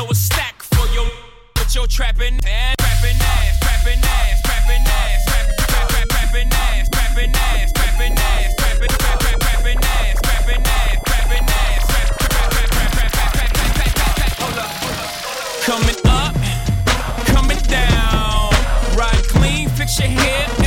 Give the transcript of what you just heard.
a stack for your with your trapping ass, trapping ass, trapping ass, trapping ass, trapping ass, trapping ass, trapping ass, trapping ass, trapping ass, trapping ass. Hold up. Coming up, coming down, ride clean, fix your hair